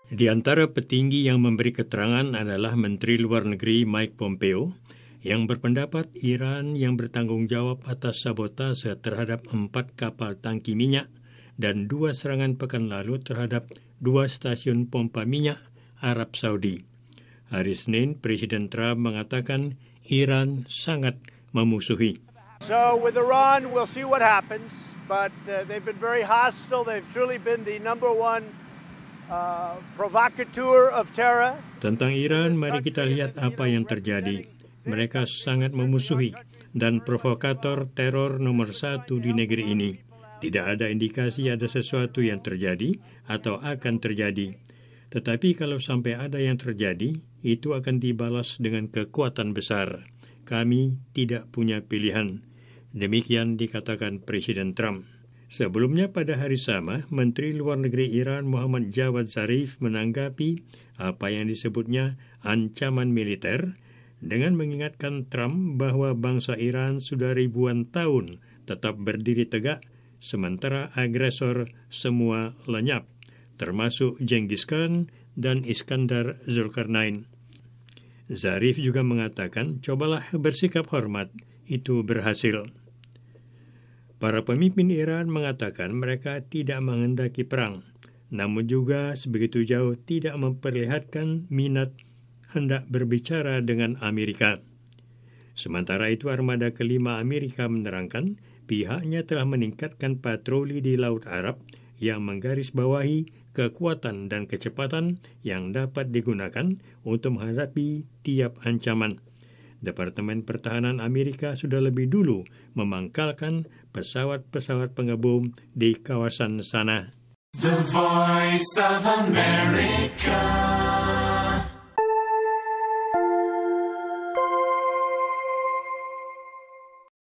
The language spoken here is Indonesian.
Di antara petinggi yang memberi keterangan adalah Menteri Luar Negeri Mike Pompeo yang berpendapat Iran yang bertanggung jawab atas sabotase terhadap 4 kapal tangki minyak dan 2 serangan pekan lalu terhadap 2 stasiun pompa minyak Arab Saudi. Hari Senin, Presiden Trump mengatakan Iran sangat memusuhi. So with Iran, we'll see what happens, but they've been very hostile. They've truly been the number one provocateur of terror. Tentang Iran, mari kita lihat apa yang terjadi. Mereka sangat memusuhi dan provokator teror nomor 1 di negeri ini. Tidak ada indikasi ada sesuatu yang terjadi atau akan terjadi. Tetapi kalau sampai ada yang terjadi, itu akan dibalas dengan kekuatan besar. Kami tidak punya pilihan. Demikian dikatakan Presiden Trump. Sebelumnya pada hari sama, Menteri Luar Negeri Iran Muhammad Javad Zarif menanggapi apa yang disebutnya ancaman militer dengan mengingatkan Trump bahwa bangsa Iran sudah ribuan tahun tetap berdiri tegak sementara agresor semua lenyap, termasuk Genghis Khan dan Iskandar Zulkarnain. Zarif juga mengatakan, cobalah bersikap hormat, itu berhasil. Para pemimpin Iran mengatakan mereka tidak menghendaki perang, namun juga sebegitu jauh tidak memperlihatkan minat hendak berbicara dengan Amerika. Sementara itu, armada kelima Amerika menerangkan pihaknya telah meningkatkan patroli di Laut Arab yang menggarisbawahi kekuatan dan kecepatan yang dapat digunakan untuk menghadapi tiap ancaman. Departemen Pertahanan Amerika sudah lebih dulu memangkalkan pesawat-pesawat pengebom di kawasan sana. The Voice of America.